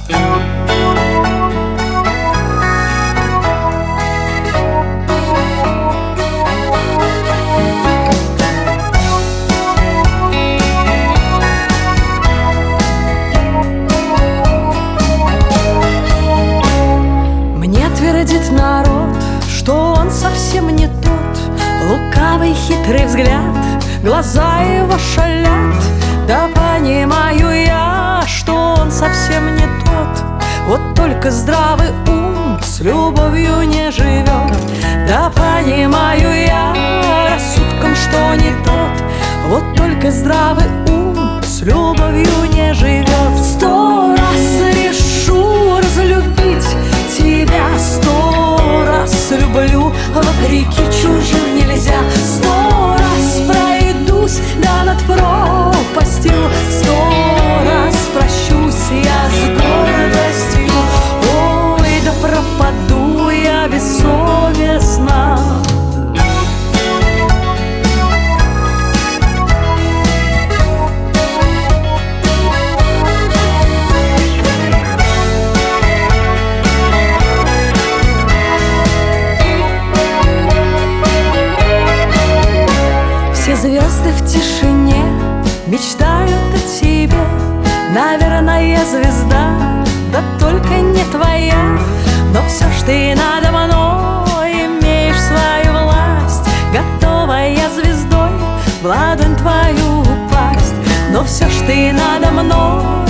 Твердит народ, что он совсем не тот. Лукавый хитрый взгляд, глаза его шалят. Да понимаю я, что он совсем не тот. Вот только здравый ум с любовью не живет. Да понимаю я рассудком, что не тот. Вот только здравый ум с любовью не живет. 100 раз решу разлюбить тебя, 100 раз люблю, вопреки чужим нельзя. 100 раз пройдусь, да над пропастью, 100 раз прощусь я с гордостью. Ой, да пропаду я бессовестно. Все звезды в тишине мечтают о тебе. Наверное, звезда, да только не твоя. Но все ж ты надо мной имеешь свою власть. Готова я звездой в ладонь твою упасть. Но все ж ты надо мной